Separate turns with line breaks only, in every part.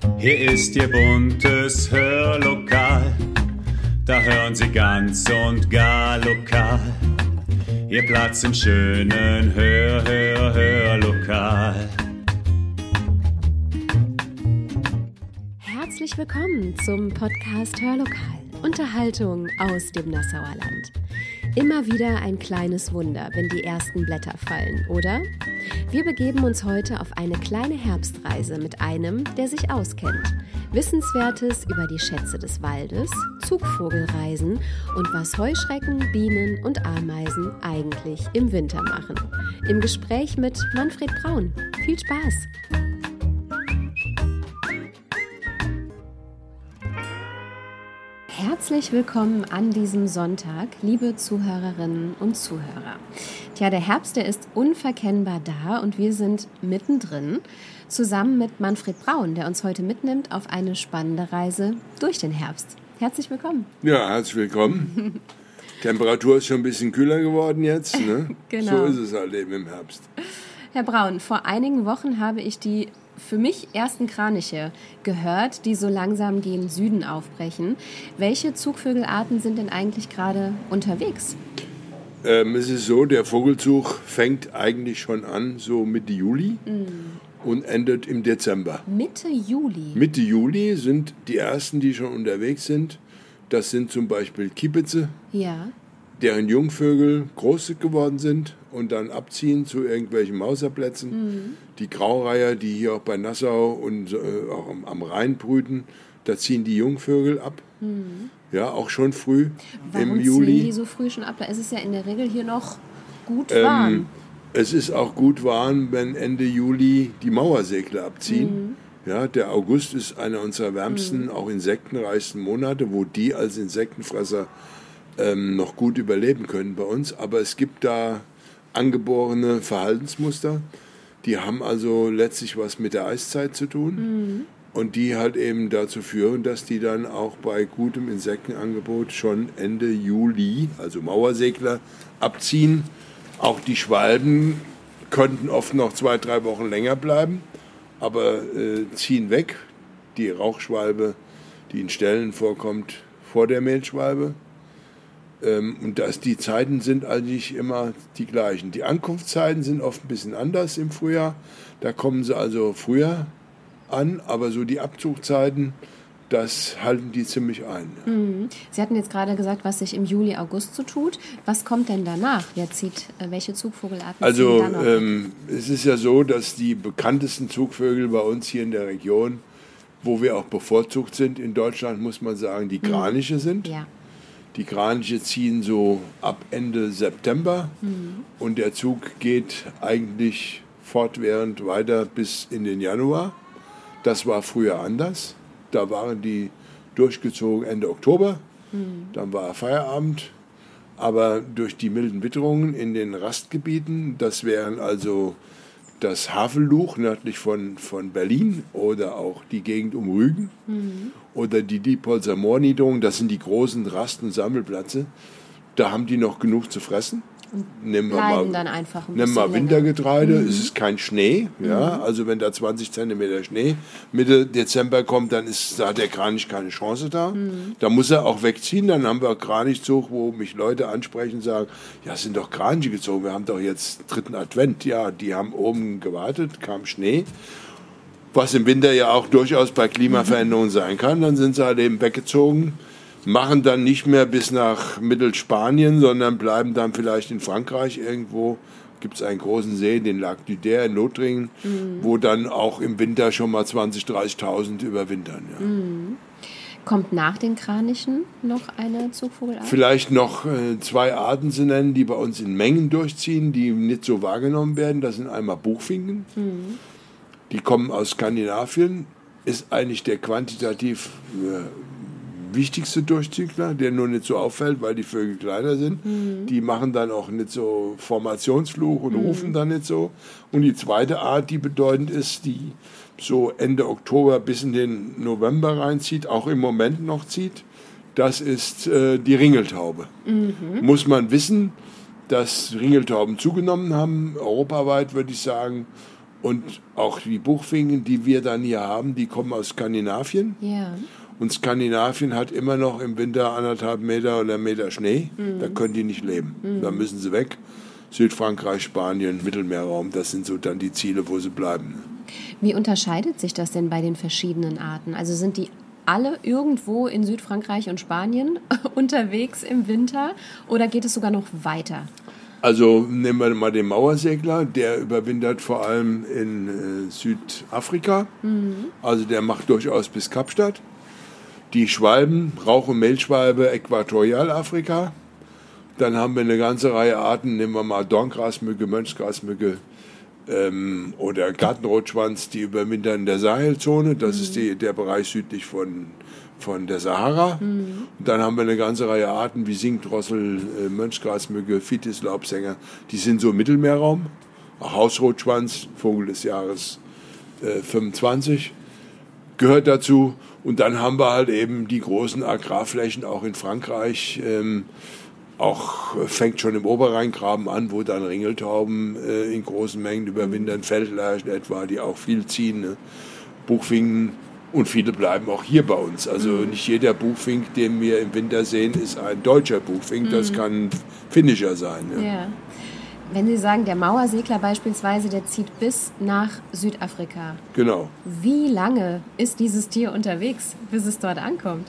Hier ist Ihr buntes Hörlokal, da hören Sie ganz und gar lokal. Ihr Platz im schönen Hörlokal.
Herzlich willkommen zum Podcast Hörlokal, Unterhaltung aus dem Nassauer Land. Immer wieder ein kleines Wunder, wenn die ersten Blätter fallen, oder? Wir begeben uns heute auf eine kleine Herbstreise mit einem, der sich auskennt. Wissenswertes über die Schätze des Waldes, Zugvogelreisen und was Heuschrecken, Bienen und Ameisen eigentlich im Winter machen. Im Gespräch mit Manfred Braun. Viel Spaß! Herzlich willkommen an diesem Sonntag, liebe Zuhörerinnen und Zuhörer. Tja, der Herbst, der ist unverkennbar da und wir sind mittendrin, zusammen mit Manfred Braun, der uns heute mitnimmt auf eine spannende Reise durch den Herbst. Herzlich willkommen.
Ja, herzlich willkommen. Temperatur ist schon ein bisschen kühler geworden jetzt, ne?
Genau.
So ist es halt eben im Herbst.
Herr Braun, vor einigen Wochen habe ich die für mich ersten Kraniche gehört, die so langsam gen Süden aufbrechen. Welche Zugvögelarten sind denn eigentlich gerade unterwegs?
Es ist so, der Vogelzug fängt eigentlich schon an, so Mitte Juli und endet im Dezember.
Mitte Juli?
Mitte Juli sind die ersten, die schon unterwegs sind. Das sind zum Beispiel Kiebitze,
Ja.
deren Jungvögel groß geworden sind und dann abziehen zu irgendwelchen Mauserplätzen. Die Graureiher, die hier auch bei Nassau und auch am Rhein brüten, da ziehen die Jungvögel ab. Ja, auch schon früh
Warum
im Juli.
ziehen die so früh schon ab? Da ist es ja in der Regel hier noch gut warm.
Es ist auch gut warm, wenn Ende Juli die Mauersegler abziehen. Ja, der August ist einer unserer wärmsten, auch insektenreichsten Monate, wo die als Insektenfresser noch gut überleben können bei uns. Aber es gibt da angeborene Verhaltensmuster, die haben also letztlich was mit der Eiszeit zu tun und die halt eben dazu führen, dass die dann auch bei gutem Insektenangebot schon Ende Juli, also Mauersegler, abziehen. Auch die Schwalben könnten oft noch 2-3 Wochen länger bleiben, aber ziehen weg. Die Rauchschwalbe, die in Ställen vorkommt, vor der Mehlschwalbe. Und die Zeiten sind eigentlich immer die gleichen. Die Ankunftszeiten sind oft ein bisschen anders im Frühjahr. Da kommen sie also früher an, aber so die Abzugszeiten, das halten die ziemlich ein. Ja.
Sie hatten jetzt gerade gesagt, was sich im Juli, August so tut. Was kommt denn danach? Welche Zugvogelarten
Also
ziehen da noch?
es ist ja so, dass die bekanntesten Zugvögel bei uns hier in der Region, wo wir auch bevorzugt sind in Deutschland, muss man sagen, die Kraniche sind.
Ja.
Die Kraniche ziehen so ab Ende September und der Zug geht eigentlich fortwährend weiter bis in den Januar. Das war früher anders. Da waren die durchgezogen Ende Oktober, dann war Feierabend. Aber durch die milden Witterungen in den Rastgebieten, das wären also das Havelluch nördlich von Berlin oder auch die Gegend um Rügen oder die Diepholzer Moorniederung, das sind die großen Rast- und Sammelplätze. Da haben die noch genug zu fressen. Nehmen wir Wintergetreide, es ist kein Schnee, ja, also wenn da 20 cm Schnee Mitte Dezember kommt, dann hat der Kranich keine Chance da. Da muss er auch wegziehen, dann haben wir Kranichzug, wo mich Leute ansprechen und sagen, ja, es sind doch Kraniche gezogen, wir haben doch jetzt 3. Advent. Ja, die haben oben gewartet, kam Schnee, was im Winter ja auch durchaus bei Klimaveränderungen sein kann, dann sind sie halt eben weggezogen. Machen dann nicht mehr bis nach Mittelspanien, sondern bleiben dann vielleicht in Frankreich irgendwo. Gibt es einen großen See, den Lac du Der in Lothringen, wo dann auch im Winter schon mal 20.000, 30.000 überwintern. Ja.
Kommt nach den Kranichen noch eine Zugvogelart?
Vielleicht noch 2 Arten zu nennen, die bei uns in Mengen durchziehen, die nicht so wahrgenommen werden. Das sind einmal Buchfinken. Die kommen aus Skandinavien. Ist eigentlich der quantitativ wichtigste Durchzügler, der nur nicht so auffällt, weil die Vögel kleiner sind. Die machen dann auch nicht so Formationsflug und rufen dann nicht so. Und die zweite Art, die bedeutend ist, die so Ende Oktober bis in den November reinzieht, auch im Moment noch zieht, das ist die Ringeltaube. Muss man wissen, dass Ringeltauben zugenommen haben, europaweit würde ich sagen. Und auch die Buchfinken, die wir dann hier haben, die kommen aus Skandinavien.
Ja.
Und Skandinavien hat immer noch im Winter 1,5 Meter oder 1 Meter Schnee. Da können die nicht leben. Da müssen sie weg. Südfrankreich, Spanien, Mittelmeerraum, das sind so dann die Ziele, wo sie bleiben.
Wie unterscheidet sich das denn bei den verschiedenen Arten? Also sind die alle irgendwo in Südfrankreich und Spanien unterwegs im Winter oder geht es sogar noch weiter?
Also nehmen wir mal den Mauersegler, der überwintert vor allem in Südafrika. Also der macht durchaus bis Kapstadt. Die Schwalben, Rauch- und Mehlschwalbe, Äquatorialafrika. Dann haben wir eine ganze Reihe Arten, nehmen wir mal Dorngrasmücke, Mönchsgrasmücke oder Gartenrotschwanz, die überwintern in der Sahelzone. Das ist der Bereich südlich von der Sahara. Und dann haben wir eine ganze Reihe Arten wie Singdrossel, Mönchsgrasmücke, Fitislaubsänger. Die sind so im Mittelmeerraum. Auch Hausrotschwanz, Vogel des Jahres 25, gehört dazu. Und dann haben wir halt eben die großen Agrarflächen auch in Frankreich. Auch fängt schon im Oberrheingraben an, wo dann Ringeltauben in großen Mengen überwintern, Feldlerchen etwa, die auch viel ziehen, ne? Buchfinken. Und viele bleiben auch hier bei uns. Also nicht jeder Buchfink, den wir im Winter sehen, ist ein deutscher Buchfink. Das kann ein finnischer sein. Ne?
Ja. Wenn Sie sagen, der Mauersegler beispielsweise, der zieht bis nach Südafrika.
Genau.
Wie lange ist dieses Tier unterwegs, bis es dort ankommt?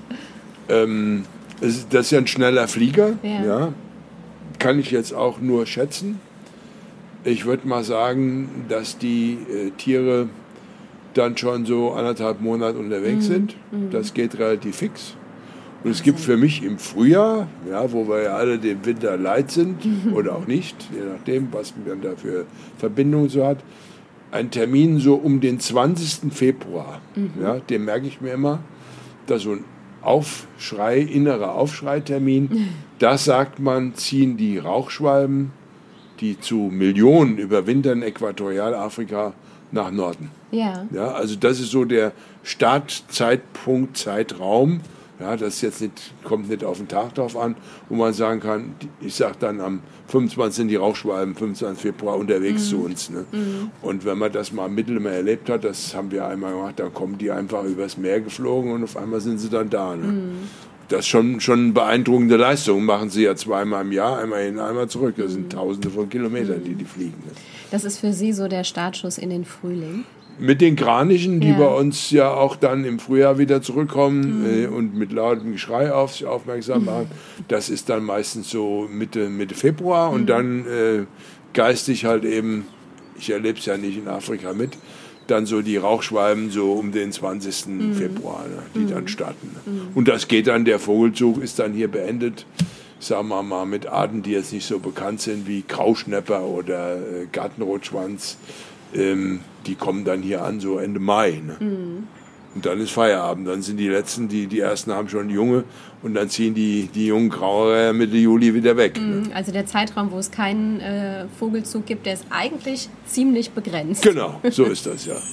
Das ist ja ein schneller Flieger.
Ja.
Ja. Kann ich jetzt auch nur schätzen. Ich würde mal sagen, dass die Tiere dann schon so 1,5 Monate unterwegs sind. Das geht relativ fix. Und es gibt für mich im Frühjahr, ja, wo wir ja alle dem Winter leid sind oder auch nicht, je nachdem, was man da für Verbindungen so hat, einen Termin so um den 20. Februar. Ja, den merke ich mir immer, dass so ein innerer Aufschreitermin, da sagt man, ziehen die Rauchschwalben, die zu Millionen überwintern in Äquatorialafrika, nach Norden.
Ja.
Ja, also das ist so der Startzeitpunkt, Zeitraum. Ja, das jetzt kommt nicht auf den Tag drauf an, wo man sagen kann, ich sage dann am 25. sind die Rauchschwalben, 25. Februar unterwegs zu uns. Ne? Und wenn man das mal im Mittelmeer erlebt hat, das haben wir einmal gemacht, dann kommen die einfach übers Meer geflogen und auf einmal sind sie dann da. Ne? Das ist schon eine beeindruckende Leistung. Machen sie ja 2-mal im Jahr, einmal hin, einmal zurück. Das sind Tausende von Kilometern, die fliegen. Ne?
Das ist für Sie so der Startschuss in den Frühling?
Mit den Kranichen, die bei uns ja auch dann im Frühjahr wieder zurückkommen und mit lautem Geschrei auf sich aufmerksam machen, das ist dann meistens so Mitte Februar und dann geistig halt eben, ich erlebe es ja nicht in Afrika mit, dann so die Rauchschwalben so um den 20. Februar, ne, die dann starten. Ne. Und das geht dann, der Vogelzug ist dann hier beendet, sagen wir mal, mit Arten, die jetzt nicht so bekannt sind wie Grauschnäpper oder Gartenrotschwanz. Die kommen dann hier an, so Ende Mai. Ne? Und dann ist Feierabend. Dann sind die Letzten, die Ersten haben schon Junge und dann ziehen die jungen Grauer Mitte Juli wieder weg. Ne?
Also der Zeitraum, wo es keinen Vogelzug gibt, der ist eigentlich ziemlich begrenzt.
Genau, so ist das, ja.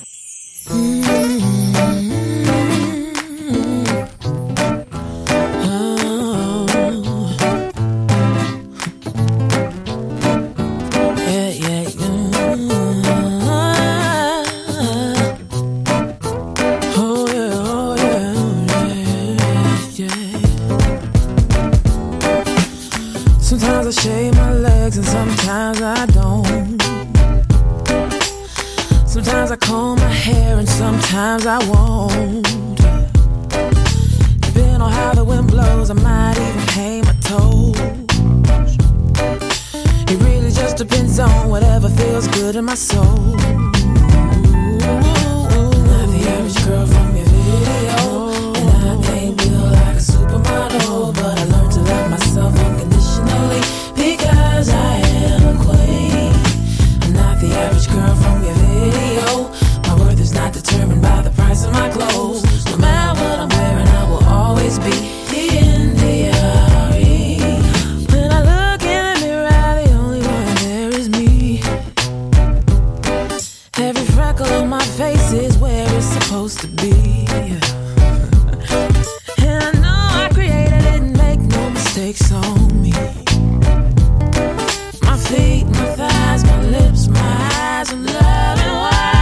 Sometimes I won't. Depending on how the wind blows, I might even paint my toes. It really just depends on whatever feels good in my soul. Not the average girl from your video, and I ain't built like a supermodel, but I learned to love myself unconditionally because I am a queen. I'm not the average girl from your video. Not determined by the price of my clothes. No matter what I'm wearing, I will always be in the RE. When I look in the mirror, the only one there is me. Every freckle on my face is where it's supposed to be. And I know I created it and make no mistakes on me. My feet, my thighs, my lips, my eyes, I'm loving wild.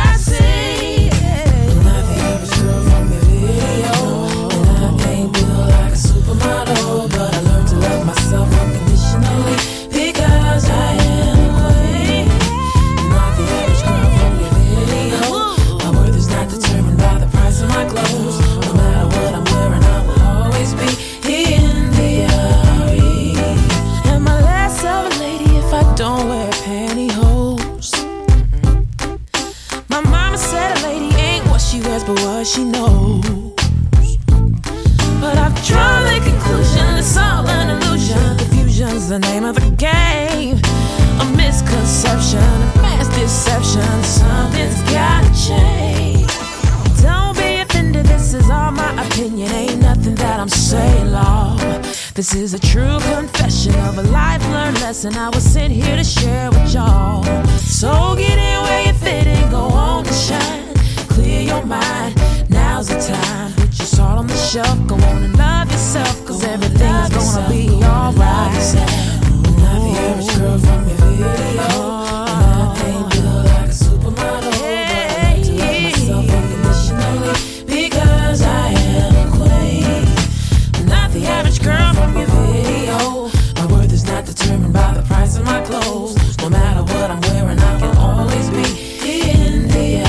but what she knows. But I've drawn the conclusion, it's all an illusion. Confusion's the name of the game. A misconception, a mass deception. Something's gotta change. Don't be offended, this is all my opinion. Ain't nothing that I'm saying, Lord. This is a true confession of a life learned lesson I was sent here to share with y'all. So get in where you fit and go on and shine. Clear your mind, now's the time. Put your salt on the shelf, go on and love yourself, cause everything's gonna be alright. I'm not the average girl from your video, and I ain't built like a supermodel, but I learned to love myself unconditionally, because I am a queen. I'm not the average girl from your video. My worth is not determined by the price of my clothes. No matter what I'm wearing, I can always be in the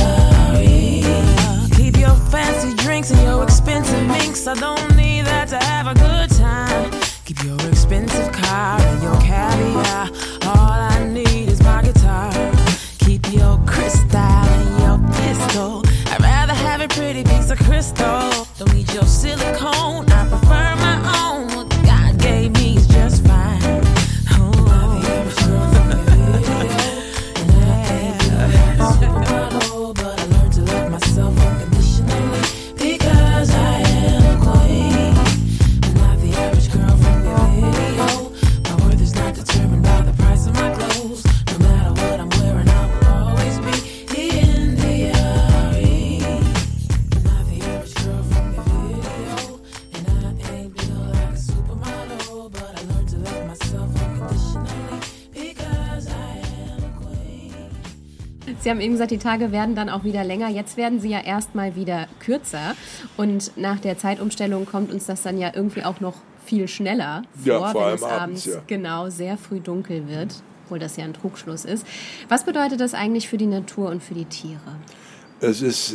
RE. Keep your fancy drinks and your expensive minks. I don't need that to have a good time. Keep your expensive car and your caviar. All I need is my guitar. Keep your crystal and your pistol. I'd rather have a pretty piece of crystal. Don't need your silicone, I prefer my own. What God gave me is just fine. Oh, I'm the average girl from your video, and I ain't built like a supermodel, but I learned to love myself unconditionally, because I am a queen. I'm not the average girl from your video. My worth is not determined by the price of my clothes. No matter what I'm wearing, I will always be in the RE. I'm not the average girl from your video, and I ain't built like a supermodel, but I learned to love myself unconditionally, because I am a queen.
Sie haben eben gesagt, die Tage werden dann auch wieder länger. Jetzt werden sie ja erstmal wieder kürzer. Und nach der Zeitumstellung kommt uns das dann ja irgendwie auch noch viel schneller vor,
Ja, vor
wenn
allem
es abends
ja.
genau sehr früh dunkel wird, obwohl das ja ein Trugschluss ist. Was bedeutet das eigentlich für die Natur und für die Tiere?
Es ist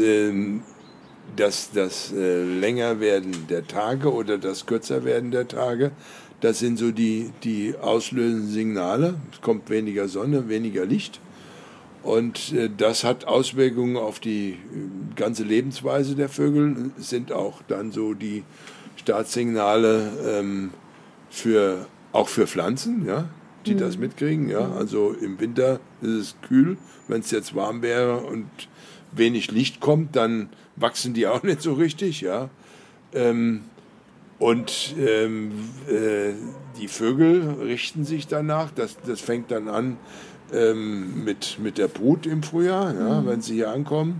das Längerwerden der Tage oder das Kürzerwerden der Tage. Das sind so die auslösenden Signale. Es kommt weniger Sonne, weniger Licht. Und das hat Auswirkungen auf die ganze Lebensweise der Vögel. Es sind auch dann so die Startsignale auch für Pflanzen, ja, die das mitkriegen. Ja. Also im Winter ist es kühl. Wenn es jetzt warm wäre und wenig Licht kommt, dann wachsen die auch nicht so richtig. Ja. Die Vögel richten sich danach. Das fängt dann an mit der Brut im Frühjahr, ja, wenn sie hier ankommen.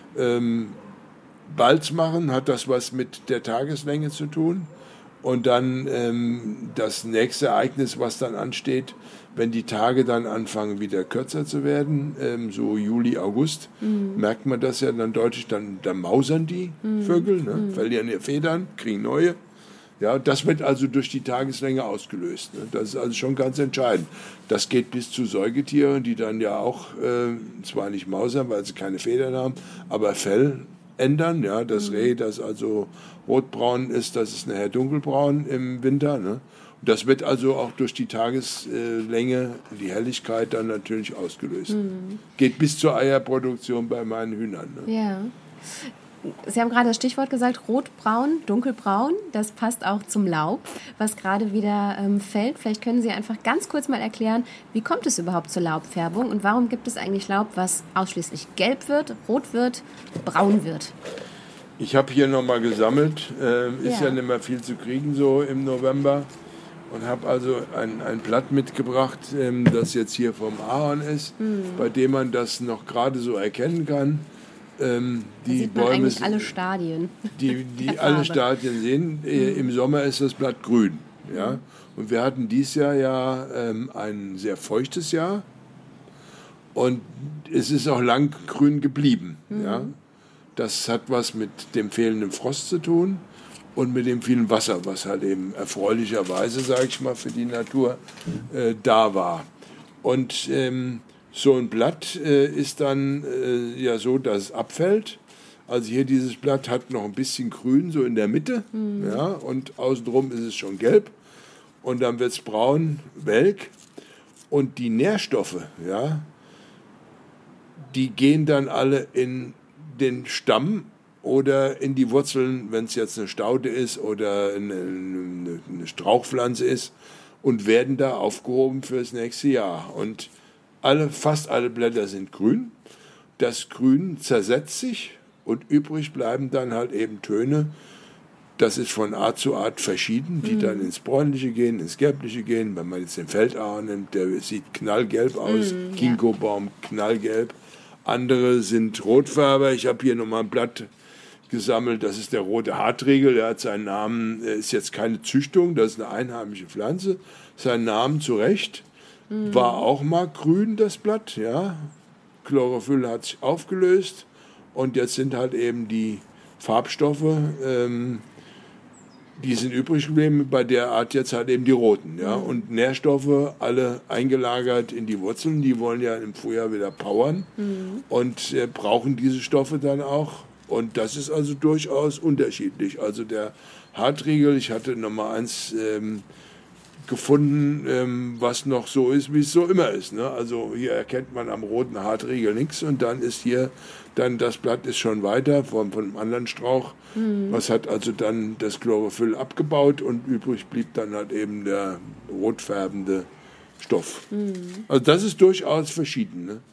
Balz machen, hat das was mit der Tageslänge zu tun. Und dann das nächste Ereignis, was dann ansteht, wenn die Tage dann anfangen wieder kürzer zu werden, so Juli, August, merkt man das ja dann deutlich, dann mausern die Vögel, ne, verlieren ihre Federn, kriegen neue. Ja, das wird also durch die Tageslänge ausgelöst. Ne? Das ist also schon ganz entscheidend. Das geht bis zu Säugetieren, die dann ja auch zwar nicht mausern, weil sie keine Federn haben, aber Fell ändern. Ja? Das Reh, das also rotbraun ist, das ist nachher dunkelbraun im Winter. Ne? Und das wird also auch durch die Tageslänge, die Helligkeit dann natürlich ausgelöst. Geht bis zur Eierproduktion bei meinen Hühnern. Ne?
Ja. Sie haben gerade das Stichwort gesagt, rotbraun, dunkelbraun. Das passt auch zum Laub, was gerade wieder fällt. Vielleicht können Sie einfach ganz kurz mal erklären, wie kommt es überhaupt zur Laubfärbung und warum gibt es eigentlich Laub, was ausschließlich gelb wird, rot wird, braun wird?
Ich habe hier nochmal gesammelt. Ist ja nicht mehr viel zu kriegen so im November. Und habe also ein Blatt mitgebracht, das jetzt hier vom Ahorn ist, bei dem man das noch gerade so erkennen kann.
Da sieht man
Bäume
eigentlich alle Stadien.
Die alle Stadien sehen. Im Sommer ist das Blatt grün. Ja? Und wir hatten dieses Jahr ja ein sehr feuchtes Jahr. Und es ist auch lang grün geblieben. Ja? Das hat was mit dem fehlenden Frost zu tun und mit dem vielen Wasser, was halt eben erfreulicherweise, sage ich mal, für die Natur da war. Und so ein Blatt ist dann ja so, dass es abfällt. Also hier dieses Blatt hat noch ein bisschen grün, so in der Mitte. Ja, und außenrum ist es schon gelb. Und dann wird es braun, welk. Und die Nährstoffe, ja, die gehen dann alle in den Stamm oder in die Wurzeln, wenn es jetzt eine Staude ist oder eine Strauchpflanze ist, und werden da aufgehoben fürs nächste Jahr. Und fast alle Blätter sind grün. Das Grün zersetzt sich und übrig bleiben dann halt eben Töne. Das ist von Art zu Art verschieden, die dann ins Bräunliche gehen, ins Gelbliche gehen. Wenn man jetzt den Feldahorn nimmt, der sieht knallgelb aus, Ginkgobaum knallgelb. Andere sind Rotfärber. Ich habe hier nochmal ein Blatt gesammelt, das ist der rote Hartriegel, der hat seinen Namen, ist jetzt keine Züchtung, das ist eine einheimische Pflanze, seinen Namen zu Recht, war auch mal grün, das Blatt, ja, Chlorophyll hat sich aufgelöst und jetzt sind halt eben die Farbstoffe, die sind übrig geblieben, bei der Art jetzt halt eben die roten, ja, und Nährstoffe alle eingelagert in die Wurzeln, die wollen ja im Frühjahr wieder powern und brauchen diese Stoffe dann auch. Und das ist also durchaus unterschiedlich. Also der Hartriegel, ich hatte Nummer 1 gefunden, was noch so ist, wie es so immer ist. Ne? Also hier erkennt man am roten Hartriegel nichts und dann ist hier, dann das Blatt ist schon weiter von einem anderen Strauch. Was hat also dann das Chlorophyll abgebaut und übrig blieb dann halt eben der rotfärbende Stoff. Also das ist durchaus verschieden. Ne?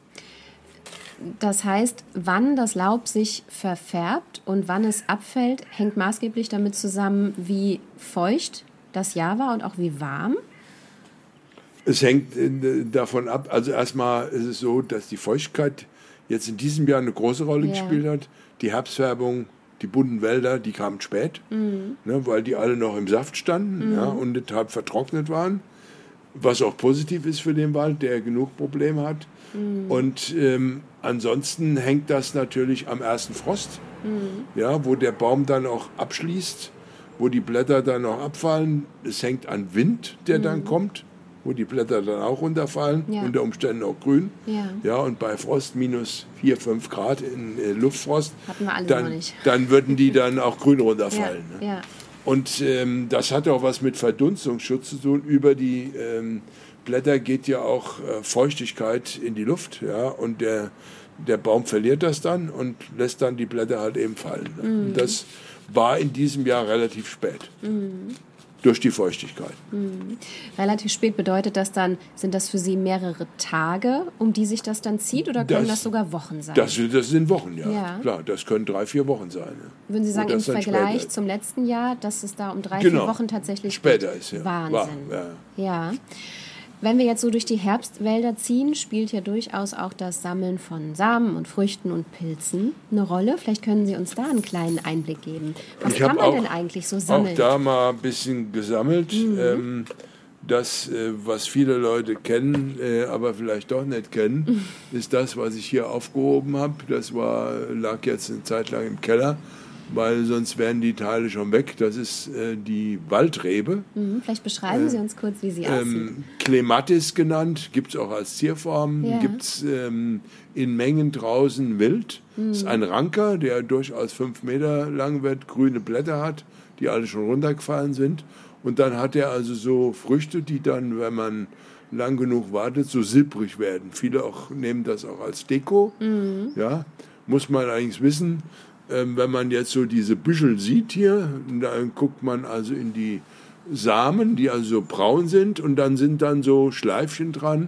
Das heißt, wann das Laub sich verfärbt und wann es abfällt, hängt maßgeblich damit zusammen, wie feucht das Jahr war und auch wie warm?
Es hängt davon ab, also erstmal ist es so, dass die Feuchtigkeit jetzt in diesem Jahr eine große Rolle gespielt hat. Die Herbstfärbung, die bunten Wälder, die kamen spät, ne, weil die alle noch im Saft standen und nicht halb vertrocknet waren. Was auch positiv ist für den Wald, der genug Probleme hat. Und ansonsten hängt das natürlich am ersten Frost, ja, wo der Baum dann auch abschließt, wo die Blätter dann auch abfallen. Es hängt an Wind, der dann kommt, wo die Blätter dann auch runterfallen, unter Umständen auch grün. Ja, und bei Frost minus 4, 5 Grad in Luftfrost,
hatten wir alle
dann,
noch nicht.
Dann würden die dann auch grün runterfallen.
Ja,
ne?
ja.
Und das hat auch was mit Verdunstungsschutz zu tun. Über die Blätter geht ja auch Feuchtigkeit in die Luft, ja, und der Baum verliert das dann und lässt dann die Blätter halt eben fallen. Ne? Und das war in diesem Jahr relativ spät. Durch die Feuchtigkeit.
Relativ spät bedeutet das dann, sind das für Sie mehrere Tage, um die sich das dann zieht, oder können das sogar Wochen sein?
Das sind Wochen, ja. Klar, das können 3, 4 Wochen sein. Ja.
Würden Sie sagen, im Vergleich zum letzten Jahr, dass es da um 3, 4 Wochen tatsächlich
später ist? Ja.
Wahnsinn.
Ja.
Wenn wir jetzt so durch die Herbstwälder ziehen, spielt ja durchaus auch das Sammeln von Samen und Früchten und Pilzen eine Rolle. Vielleicht können Sie uns da einen kleinen Einblick geben. Was kann man denn eigentlich so sammeln?
Ich habe auch da mal ein bisschen gesammelt. Das, was viele Leute kennen, aber vielleicht doch nicht kennen, ist das, was ich hier aufgehoben habe. Das lag jetzt eine Zeit lang im Keller, weil sonst wären die Teile schon weg. Das ist die Waldrebe.
Vielleicht beschreiben Sie uns kurz, wie sie aussieht.
Clematis genannt, gibt es auch als Zierform, gibt es in Mengen draußen wild. Das ist ein Ranker, der durchaus 5 Meter lang wird, grüne Blätter hat, die alle schon runtergefallen sind. Und dann hat er also so Früchte, die dann, wenn man lang genug wartet, so silbrig werden. Viele nehmen das auch als Deko. Ja, muss man eigentlich wissen. Wenn man jetzt so diese Büschel sieht hier, dann guckt man also in die Samen, die also so braun sind, und dann sind dann so Schleifchen dran,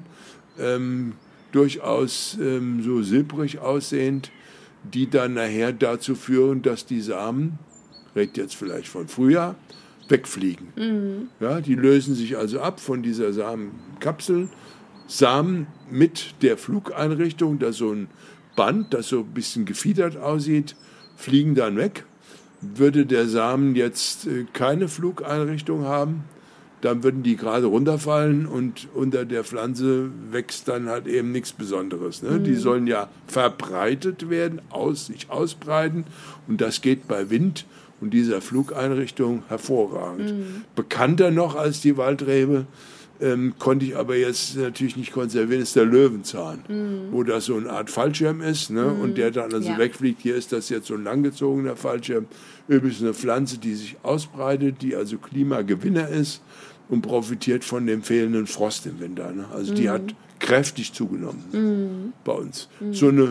durchaus so silbrig aussehend, die dann nachher dazu führen, dass die Samen, redet jetzt vielleicht von Frühjahr, wegfliegen. Ja, die lösen sich also ab von dieser Samenkapsel. Samen mit der Flugeinrichtung, da so ein Band, das so ein bisschen gefiedert aussieht, fliegen dann weg. Würde der Samen jetzt keine Flugeinrichtung haben, dann würden die gerade runterfallen und unter der Pflanze wächst dann halt eben nichts Besonderes. Ne? Die sollen ja verbreitet werden, sich ausbreiten, und das geht bei Wind und dieser Flugeinrichtung hervorragend. Bekannter noch als die Waldrebe, konnte ich aber jetzt natürlich nicht konservieren, ist der Löwenzahn, wo das so eine Art Fallschirm ist, ne? Und der dann also wegfliegt. Hier ist das jetzt so ein langgezogener Fallschirm. Übrigens eine Pflanze, die sich ausbreitet, die also Klimagewinner ist und profitiert von dem fehlenden Frost im Winter. Ne? Also die hat kräftig zugenommen bei uns. So eine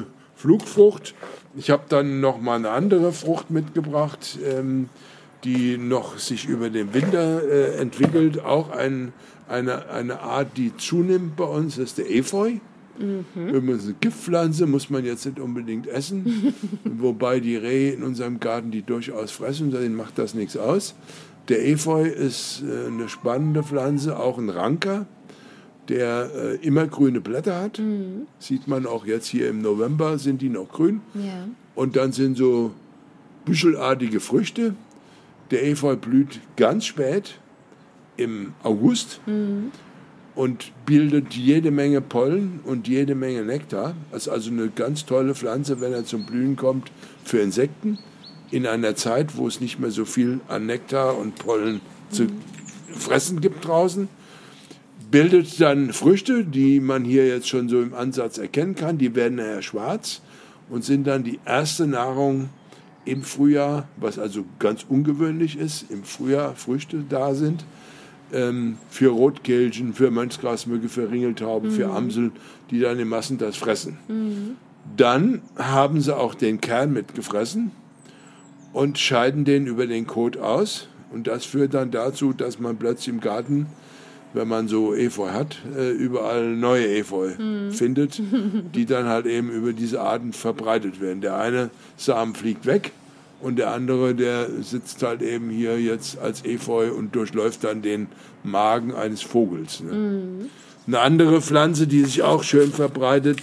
Flugfrucht. Ich habe dann noch mal eine andere Frucht mitgebracht, die noch sich über den Winter entwickelt. Auch eine Art, die zunimmt bei uns, das ist der Efeu. Übrigens eine Giftpflanze, muss man jetzt nicht unbedingt essen. Wobei die Rehe in unserem Garten die durchaus fressen, denen macht das nichts aus. Der Efeu ist eine spannende Pflanze, auch ein Ranker, der immer grüne Blätter hat. Sieht man auch jetzt hier im November, sind die noch grün.
Ja.
Und dann sind so büschelartige Früchte. Der Efeu blüht ganz spät, im August, und bildet jede Menge Pollen und jede Menge Nektar. Das ist also eine ganz tolle Pflanze, wenn er zum Blühen kommt, für Insekten. In einer Zeit, wo es nicht mehr so viel an Nektar und Pollen zu fressen gibt draußen. Bildet dann Früchte, die man hier jetzt schon so im Ansatz erkennen kann. Die werden nachher schwarz und sind dann die erste Nahrung im Frühjahr, was also ganz ungewöhnlich ist, im Frühjahr Früchte da sind, für Rotkehlchen, für Mönchsgrasmücke, für Ringeltauben, für Amsel, die dann in Massen das fressen. Dann haben sie auch den Kern mitgefressen und scheiden den über den Kot aus. Und das führt dann dazu, dass man plötzlich im Garten, wenn man so Efeu hat, überall neue Efeu findet, die dann halt eben über diese Arten verbreitet werden. Der eine Samen fliegt weg und der andere, der sitzt halt eben hier jetzt als Efeu und durchläuft dann den Magen eines Vogels. Ne? Eine andere Pflanze, die sich auch schön verbreitet,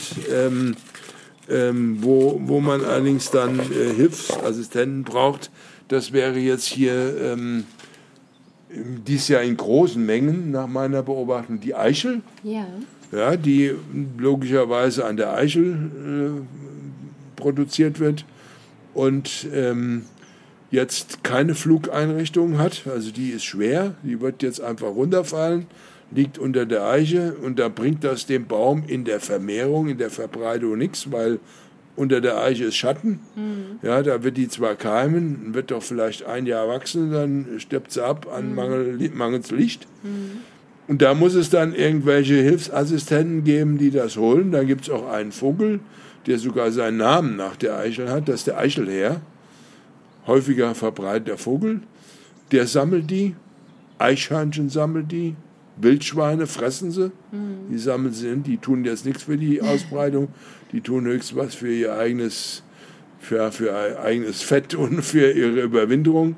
wo man allerdings dann Hilfsassistenten braucht, das wäre jetzt hier dies Jahr in großen Mengen, nach meiner Beobachtung, die Eichel.
Ja.
Ja, die logischerweise an der Eichel produziert wird und jetzt keine Flugeinrichtung hat. Also die ist schwer, die wird jetzt einfach runterfallen, liegt unter der Eiche und da bringt das dem Baum in der Vermehrung, in der Verbreitung nichts, weil unter der Eiche ist Schatten. Ja, da wird die zwar keimen, wird doch vielleicht ein Jahr wachsen, dann stirbt sie ab an mangels Licht. Und da muss es dann irgendwelche Hilfsassistenten geben, die das holen. Da gibt es auch einen Vogel, der sogar seinen Namen nach der Eichel hat, das ist der Eichelhäher. Häufiger verbreiteter Vogel. Der sammelt die, Eichhörnchen sammelt die, Wildschweine fressen sie, die sammeln sie, die tun jetzt nichts für die Ausbreitung, die tun höchstens was für ihr eigenes, für eigenes Fett und für ihre Überwinterung.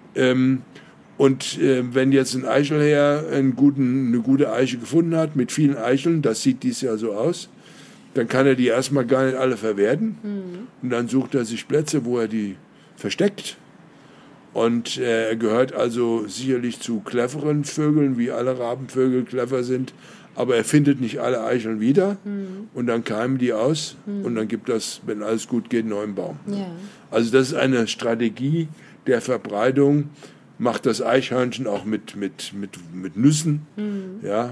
Wenn jetzt ein Eichelhäher eine gute Eiche gefunden hat, mit vielen Eicheln, das sieht dies Jahr so aus, dann kann er die erstmal gar nicht alle verwerten. Und dann sucht er sich Plätze, wo er die versteckt. Und er gehört also sicherlich zu cleveren Vögeln, wie alle Rabenvögel clever sind. Aber er findet nicht alle Eicheln wieder. Und dann keimen die aus. Und dann gibt das, wenn alles gut geht, einen neuen Baum. Ja. Also das ist eine Strategie der Verbreitung. Macht das Eichhörnchen auch mit Nüssen. Ja,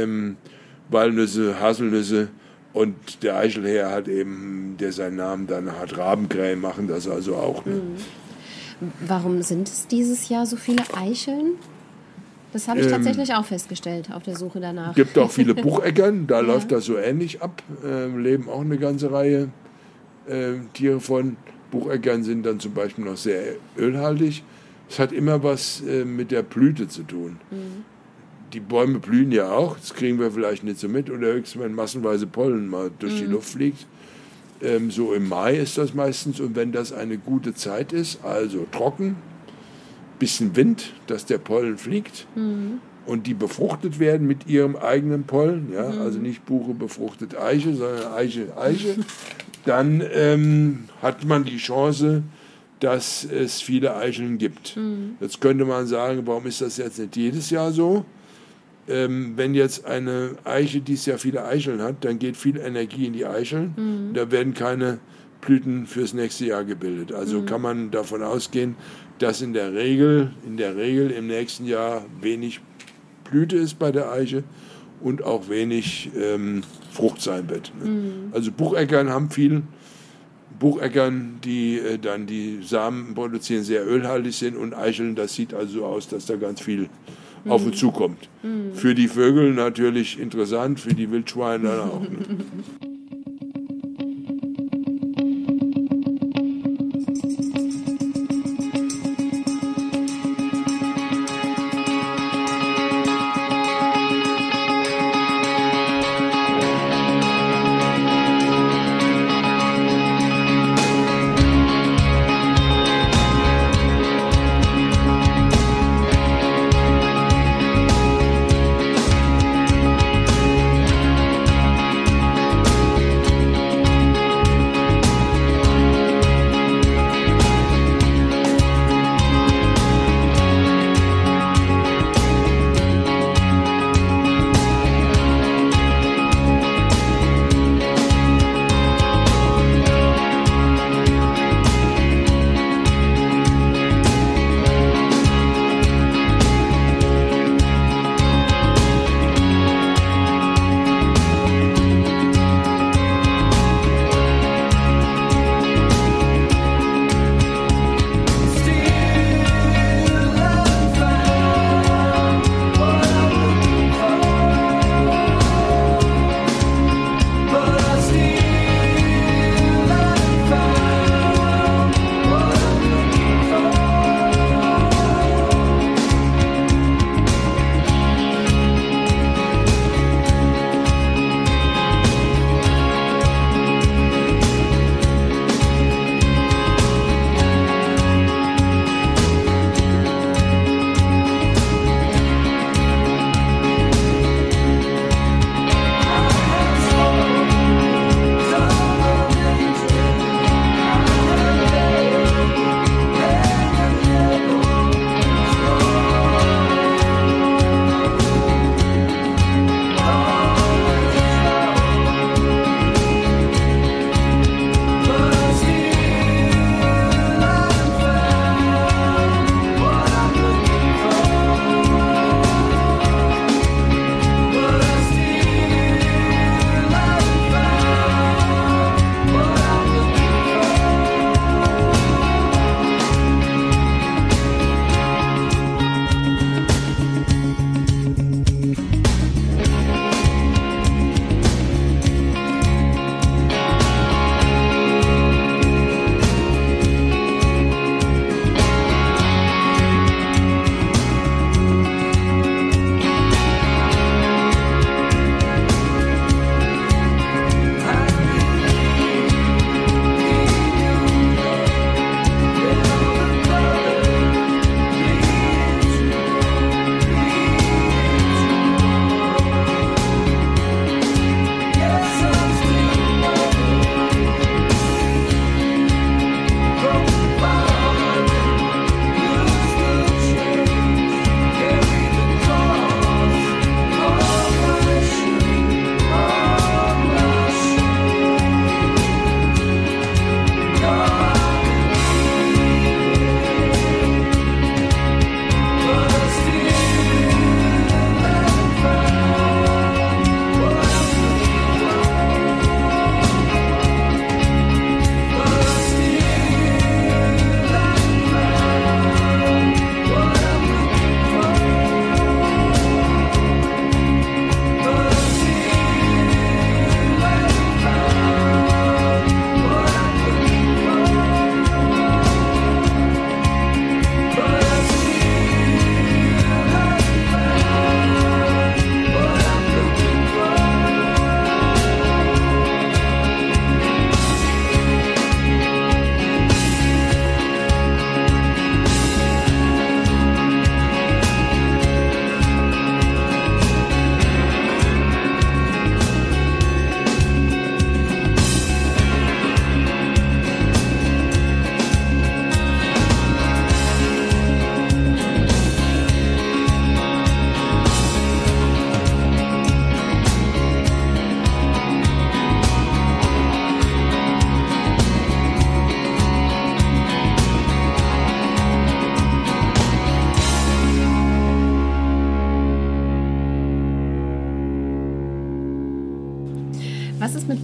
Walnüsse, Haselnüsse. Und der Eichelhäher hat eben, der seinen Namen danach hat, Rabenkrähen machen das also auch. Ne?
Warum sind es dieses Jahr so viele Eicheln? Das habe ich tatsächlich auch festgestellt auf der Suche danach.
Es gibt auch viele Bucheckern, da läuft das so ähnlich ab. Leben auch eine ganze Reihe Tiere von. Bucheckern sind dann zum Beispiel noch sehr ölhaltig. Es hat immer was mit der Blüte zu tun. Die Bäume blühen ja auch, das kriegen wir vielleicht nicht so mit, oder höchstens, wenn massenweise Pollen mal durch die Luft fliegt. So im Mai ist das meistens, und wenn das eine gute Zeit ist, also trocken, bisschen Wind, dass der Pollen fliegt und die befruchtet werden mit ihrem eigenen Pollen, ja, also nicht Buche befruchtet Eiche, sondern Eiche, dann hat man die Chance, dass es viele Eicheln gibt. Jetzt könnte man sagen, warum ist das jetzt nicht jedes Jahr so? Wenn jetzt eine Eiche dieses Jahr viele Eicheln hat, dann geht viel Energie in die Eicheln. Da werden keine Blüten fürs nächste Jahr gebildet. Also kann man davon ausgehen, dass in der Regel im nächsten Jahr wenig Blüte ist bei der Eiche und auch wenig Frucht sein wird. Also Bucheckern haben viel. Bucheckern, die dann die Samen produzieren, sehr ölhaltig sind, und Eicheln, das sieht also so aus, dass da ganz viel auf uns zukommt. Für die Vögel natürlich interessant, für die Wildschweine dann auch.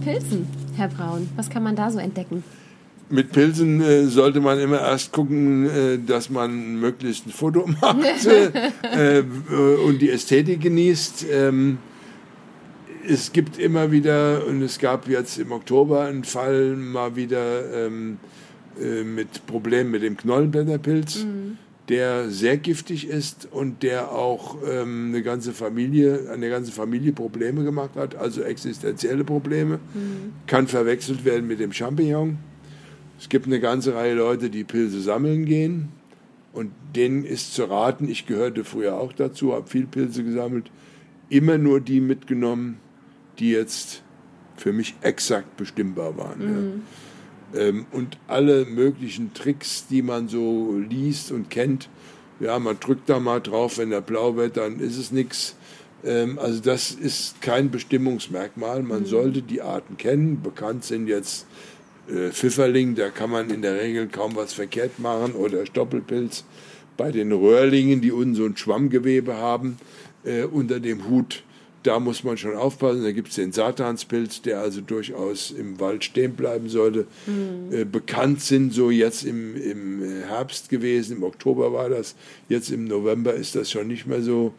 Pilzen, Herr Braun? Was kann man da so entdecken?
Mit Pilzen sollte man immer erst gucken, dass man möglichst ein Foto macht und die Ästhetik genießt. Es gibt immer wieder, und es gab jetzt im Oktober einen Fall mal wieder mit Problemen mit dem Knollenblätterpilz, der sehr giftig ist und der auch eine ganze Familie Probleme gemacht hat, also existenzielle Probleme. Kann verwechselt werden mit dem Champignon. Es gibt eine ganze Reihe Leute, die Pilze sammeln gehen und denen ist zu raten, ich gehörte früher auch dazu, habe viel Pilze gesammelt, immer nur die mitgenommen, die jetzt für mich exakt bestimmbar waren. Ja. Und alle möglichen Tricks, die man so liest und kennt, ja, man drückt da mal drauf, wenn der blau wird, dann ist es nichts. Also das ist kein Bestimmungsmerkmal. Man sollte die Arten kennen. Bekannt sind jetzt Pfifferling, da kann man in der Regel kaum was verkehrt machen, oder Stoppelpilz. Bei den Röhrlingen, die unten so ein Schwammgewebe haben, unter dem Hut, da muss man schon aufpassen. Da gibt es den Satanspilz, der also durchaus im Wald stehen bleiben sollte. Bekannt sind so jetzt im Herbst gewesen, im Oktober war das, jetzt im November ist das schon nicht mehr so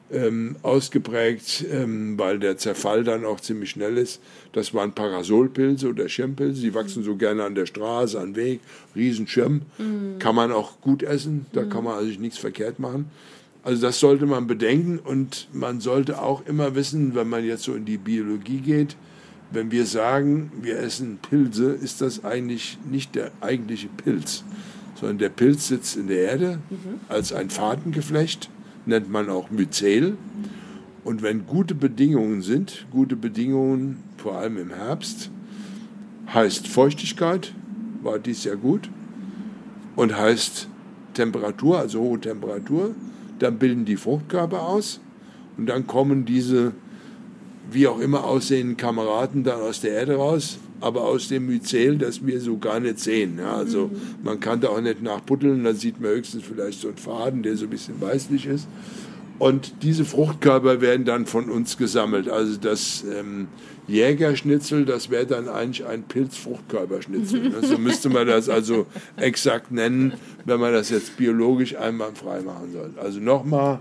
ausgeprägt, weil der Zerfall dann auch ziemlich schnell ist. Das waren Parasolpilze oder Schirmpilze, die wachsen so gerne an der Straße, an Weg, Riesenschirm. Kann man auch gut essen, da kann man also nichts verkehrt machen. Also das sollte man bedenken, und man sollte auch immer wissen, wenn man jetzt so in die Biologie geht, wenn wir sagen, wir essen Pilze, ist das eigentlich nicht der eigentliche Pilz, sondern der Pilz sitzt in der Erde als ein Fadengeflecht, nennt man auch Myzel. Und wenn gute Bedingungen sind, gute Bedingungen vor allem im Herbst, heißt Feuchtigkeit, war dies Jahr gut, und heißt Temperatur, also hohe Temperatur, dann bilden die Fruchtkörper aus und dann kommen diese wie auch immer aussehenden Kameraden dann aus der Erde raus, aber aus dem Myzel, das wir so gar nicht sehen. Ja, also man kann da auch nicht nachbuddeln, dann sieht man höchstens vielleicht so einen Faden, der so ein bisschen weißlich ist. Und diese Fruchtkörper werden dann von uns gesammelt. Also das Jägerschnitzel, das wäre dann eigentlich ein Pilzfruchtkörperschnitzel. So müsste man das also exakt nennen, wenn man das jetzt biologisch einwandfrei machen soll. Also nochmal,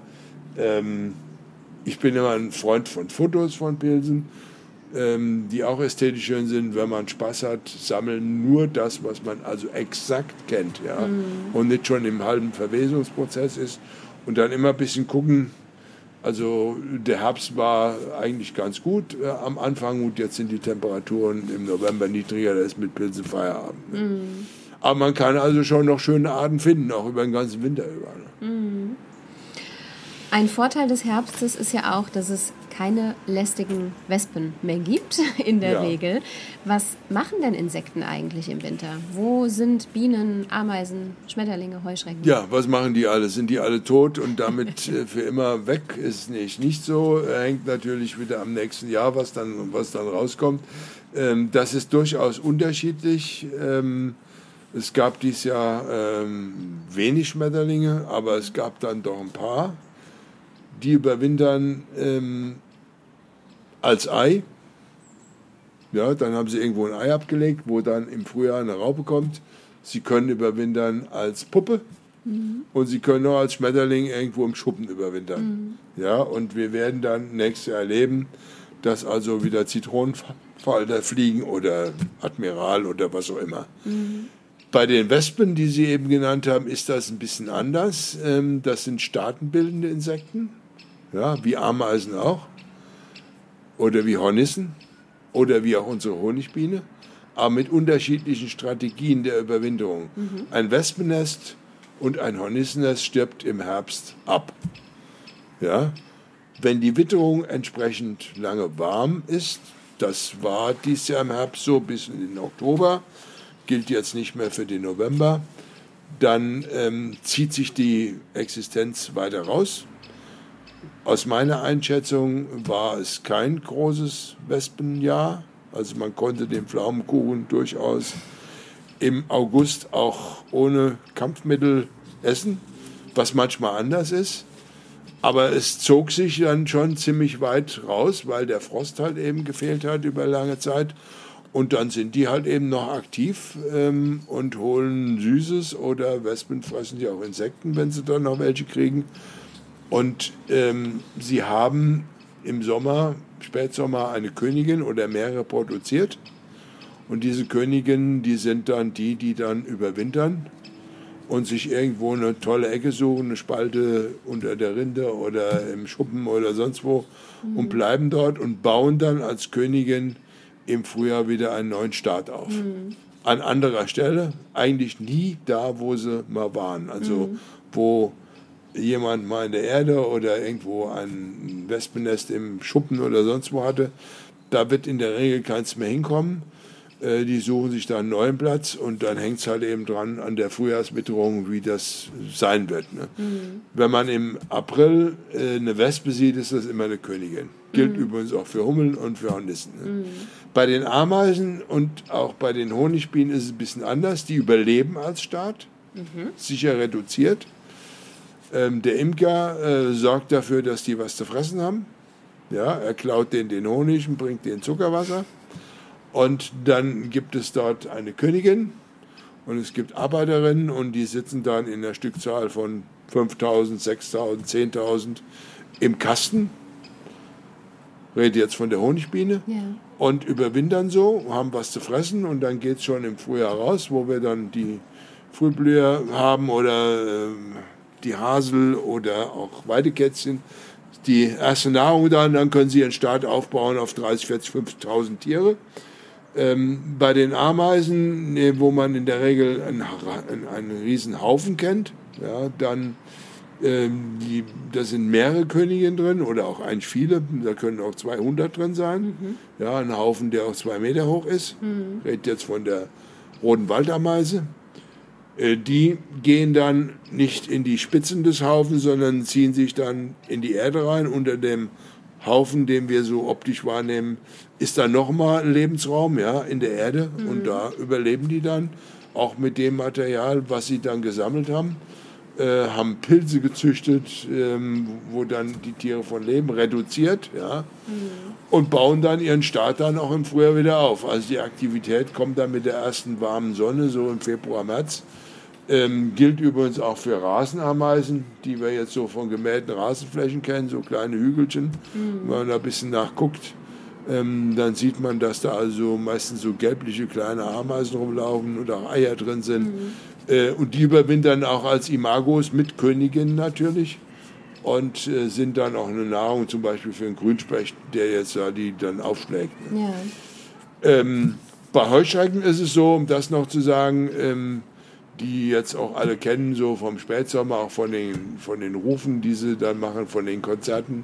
ich bin immer ein Freund von Fotos von Pilzen, die auch ästhetisch schön sind. Wenn man Spaß hat, sammeln nur das, was man also exakt kennt, ja, und nicht schon im halben Verwesungsprozess ist. Und dann immer ein bisschen gucken, also der Herbst war eigentlich ganz gut am Anfang, und jetzt sind die Temperaturen im November niedriger, da ist mit Pilzen Feierabend. Ne? Aber man kann also schon noch schöne Arten finden, auch über den ganzen Winter über. Ne?
Ein Vorteil des Herbstes ist ja auch, dass es keine lästigen Wespen mehr gibt, in der Regel. Was machen denn Insekten eigentlich im Winter? Wo sind Bienen, Ameisen, Schmetterlinge, Heuschrecken?
Ja, was machen die alle? Sind die alle tot und damit für immer weg? Ist nicht so. Hängt natürlich wieder am nächsten Jahr, was dann rauskommt. Das ist durchaus unterschiedlich. Es gab dieses Jahr wenig Schmetterlinge, aber es gab dann doch ein paar. Die überwintern als Ei. Ja, dann haben sie irgendwo ein Ei abgelegt, wo dann im Frühjahr eine Raupe kommt. Sie können überwintern als Puppe und sie können auch als Schmetterling irgendwo im Schuppen überwintern. Ja, und wir werden dann nächstes Jahr erleben, dass also wieder Zitronenfalter fliegen oder Admiral oder was auch immer. Bei den Wespen, die Sie eben genannt haben, ist das ein bisschen anders. Das sind staatenbildende Insekten, ja, wie Ameisen auch, oder wie Hornissen, oder wie auch unsere Honigbiene, aber mit unterschiedlichen Strategien der Überwinterung. Ein Wespennest und ein Hornissennest stirbt im Herbst ab. Ja? Wenn die Witterung entsprechend lange warm ist, das war dieses Jahr im Herbst so bis in den Oktober, gilt jetzt nicht mehr für den November, dann zieht sich die Existenz weiter raus. Aus meiner Einschätzung war es kein großes Wespenjahr. Also man konnte den Pflaumenkuchen durchaus im August auch ohne Kampfmittel essen, was manchmal anders ist. Aber es zog sich dann schon ziemlich weit raus, weil der Frost halt eben gefehlt hat über lange Zeit. Und dann sind die halt eben noch aktiv und holen Süßes oder Wespen fressen die auch Insekten, wenn sie dann noch welche kriegen. Und sie haben im Sommer, Spätsommer, eine Königin oder mehrere produziert. Und diese Königinnen, die sind dann die dann überwintern und sich irgendwo eine tolle Ecke suchen, eine Spalte unter der Rinde oder im Schuppen oder sonst wo und bleiben dort und bauen dann als Königin im Frühjahr wieder einen neuen Staat auf. An anderer Stelle, eigentlich nie da, wo sie mal waren. Also wo jemand mal in der Erde oder irgendwo ein Wespennest im Schuppen oder sonst wo hatte, da wird in der Regel keins mehr hinkommen. Die suchen sich da einen neuen Platz und dann hängt es halt eben dran an der Frühjahrswitterung, wie das sein wird. Ne? Wenn man im April eine Wespe sieht, ist das immer eine Königin. Gilt übrigens auch für Hummeln und für Hornissen. Ne? Bei den Ameisen und auch bei den Honigbienen ist es ein bisschen anders. Die überleben als Staat, sicher reduziert. Der Imker sorgt dafür, dass die was zu fressen haben. Ja, er klaut denen den Honig und bringt denen Zuckerwasser. Und dann gibt es dort eine Königin und es gibt Arbeiterinnen und die sitzen dann in der Stückzahl von 5.000, 6.000, 10.000 im Kasten. Rede jetzt von der Honigbiene. Ja. Und überwintern so, haben was zu fressen und dann geht es schon im Frühjahr raus, wo wir dann die Frühblüher haben oder die Hasel oder auch Weidekätzchen. Die erste Nahrung dann können sie ihren Staat aufbauen auf 30, 40, 50.000 Tiere. Bei den Ameisen, wo man in der Regel einen riesen Haufen kennt, ja, dann da sind mehrere Königinnen drin oder auch eigentlich viele, da können auch 200 drin sein. Ja, ein Haufen, der auch 2 Meter hoch ist. Redet jetzt von der roten Waldameise. Die gehen dann nicht in die Spitzen des Haufens, sondern ziehen sich dann in die Erde rein. Unter dem Haufen, den wir so optisch wahrnehmen, ist da nochmal ein Lebensraum, ja, in der Erde. Und da überleben die dann, auch mit dem Material, was sie dann gesammelt haben. Haben Pilze gezüchtet, wo dann die Tiere von leben, reduziert, ja, und bauen dann ihren Staat dann auch im Frühjahr wieder auf. Also die Aktivität kommt dann mit der ersten warmen Sonne, so im Februar, März. Gilt übrigens auch für Rasenameisen, die wir jetzt so von gemähten Rasenflächen kennen, so kleine Hügelchen. Wenn man da ein bisschen nachguckt, dann sieht man, dass da also meistens so gelbliche kleine Ameisen rumlaufen und auch Eier drin sind. Und die überwintern auch als Imagos mit Königinnen natürlich und sind dann auch eine Nahrung zum Beispiel für einen Grünspecht, der jetzt die dann aufschlägt. Ja. Bei Heuschrecken ist es so, um das noch zu sagen, die jetzt auch alle kennen, so vom Spätsommer, auch von den Rufen, die sie dann machen, von den Konzerten.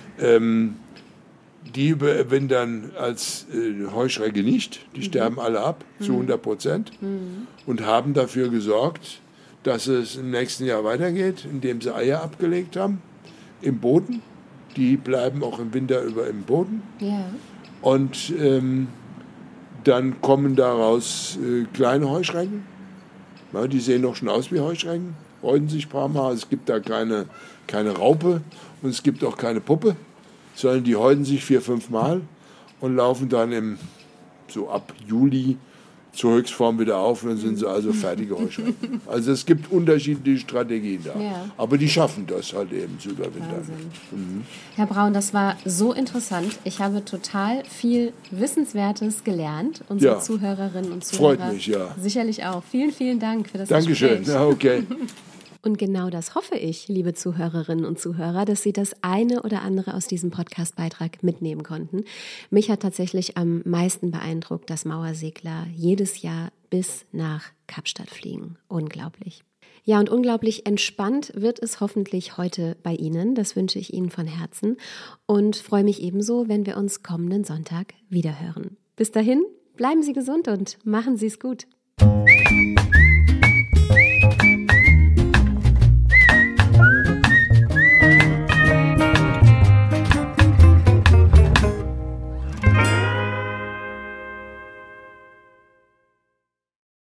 Die überwintern als Heuschrecke nicht. Die sterben alle ab, zu 100%. Und haben dafür gesorgt, dass es im nächsten Jahr weitergeht, indem sie Eier abgelegt haben im Boden. Die bleiben auch im Winter über im Boden. Ja. Und dann kommen daraus kleine Heuschrecken. Ja, die sehen doch schon aus wie Heuschrecken, häuten sich ein paar Mal. Es gibt da keine Raupe und es gibt auch keine Puppe, sondern die häuten sich 4, 5 Mal und laufen dann so ab Juli zur Höchstform wieder auf und dann sind sie also fertige Heuschrecken. Also es gibt unterschiedliche Strategien da, aber die schaffen das halt eben zu überwintern.
Herr Braun, das war so interessant. Ich habe total viel Wissenswertes gelernt. Unsere Zuhörerinnen und Zuhörer
freut mich, ja.
Sicherlich auch. Vielen, vielen Dank für das
Dankeschön.
Gespräch.
Ja, okay.
Und genau das hoffe ich, liebe Zuhörerinnen und Zuhörer, dass Sie das eine oder andere aus diesem Podcast-Beitrag mitnehmen konnten. Mich hat tatsächlich am meisten beeindruckt, dass Mauersegler jedes Jahr bis nach Kapstadt fliegen. Unglaublich. Ja, und unglaublich entspannt wird es hoffentlich heute bei Ihnen. Das wünsche ich Ihnen von Herzen und freue mich ebenso, wenn wir uns kommenden Sonntag wiederhören. Bis dahin, bleiben Sie gesund und machen Sie es gut.